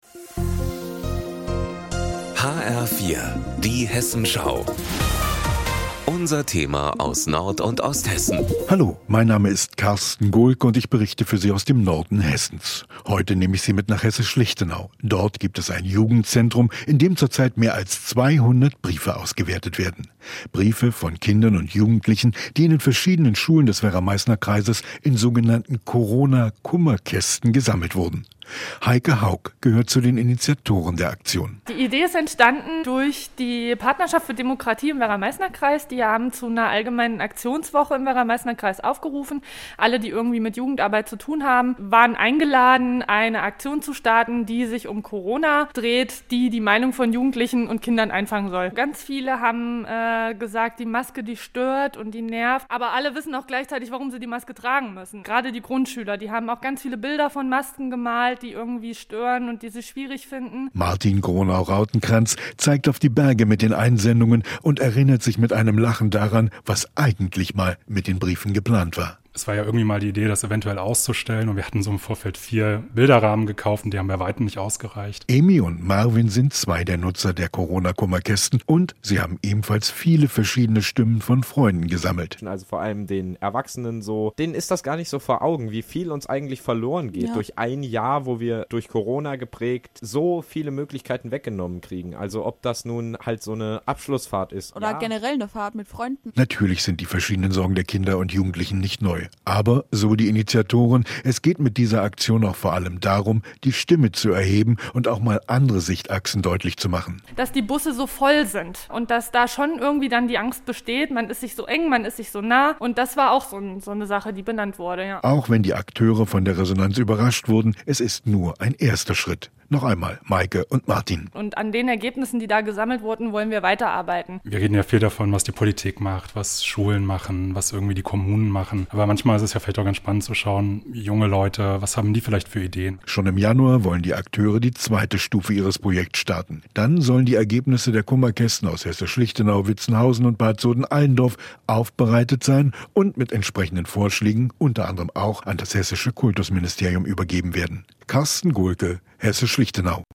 HR4, die Hessenschau. Unser Thema aus Nord- und Osthessen. Hallo, mein Name ist Carsten Gohlke und ich berichte für Sie aus dem Norden Hessens. Heute nehme ich Sie mit nach Hessisch-Lichtenau. Dort gibt es ein Jugendzentrum, in dem zurzeit mehr als 200 Briefe ausgewertet werden. Briefe von Kindern und Jugendlichen, die in den verschiedenen Schulen des Werra-Meißner Kreises in sogenannten Corona-Kummerkästen gesammelt wurden. Heike Haug gehört zu den Initiatoren der Aktion. Die Idee ist entstanden durch die Partnerschaft für Demokratie im Werra-Meißner Kreis. Die haben zu einer allgemeinen Aktionswoche im Werra-Meißner Kreis aufgerufen. Alle, die irgendwie mit Jugendarbeit zu tun haben, waren eingeladen, eine Aktion zu starten, die sich um Corona dreht, die die Meinung von Jugendlichen und Kindern einfangen soll. Ganz viele haben gesagt, die Maske, die stört und die nervt. Aber alle wissen auch gleichzeitig, warum sie die Maske tragen müssen. Gerade die Grundschüler, die haben auch ganz viele Bilder von Masken gemalt, die irgendwie stören und die sie schwierig finden. Martin Gronau-Rautenkranz zeigt auf die Berge mit den Einsendungen und erinnert sich mit einem Lachen daran, was eigentlich mal mit den Briefen geplant war. Es war ja irgendwie mal die Idee, das eventuell auszustellen und wir hatten so im Vorfeld 4 Bilderrahmen gekauft und die haben bei weitem nicht ausgereicht. Emi und Marvin sind 2 der Nutzer der Corona-Kummerkästen und sie haben ebenfalls viele verschiedene Stimmen von Freunden gesammelt. Also vor allem den Erwachsenen so, denen ist das gar nicht so vor Augen, wie viel uns eigentlich verloren geht durch ein Jahr, wo wir durch Corona geprägt so viele Möglichkeiten weggenommen kriegen. Also ob das nun halt so eine Abschlussfahrt ist. Oder generell eine Fahrt mit Freunden. Natürlich sind die verschiedenen Sorgen der Kinder und Jugendlichen nicht neu. Aber, so die Initiatoren, es geht mit dieser Aktion auch vor allem darum, die Stimme zu erheben und auch mal andere Sichtachsen deutlich zu machen. Dass die Busse so voll sind und dass da schon irgendwie dann die Angst besteht, man ist sich so eng, man ist sich so nah und das war auch so eine Sache, die benannt wurde. Ja. Auch wenn die Akteure von der Resonanz überrascht wurden, es ist nur ein erster Schritt. Noch einmal Maike und Martin. Und an den Ergebnissen, die da gesammelt wurden, wollen wir weiterarbeiten. Wir reden ja viel davon, was die Politik macht, was Schulen machen, was irgendwie die Kommunen machen. Aber manchmal ist es ja vielleicht auch ganz spannend zu schauen, junge Leute, was haben die vielleicht für Ideen? Schon im Januar wollen die Akteure die 2. Stufe ihres Projekts starten. Dann sollen die Ergebnisse der Kummerkästen aus Hessisch-Lichtenau, Witzenhausen und Bad Soden-Allendorf aufbereitet sein und mit entsprechenden Vorschlägen unter anderem auch an das Hessische Kultusministerium übergeben werden. Carsten Gohlke, Hessisch-Lichtenau.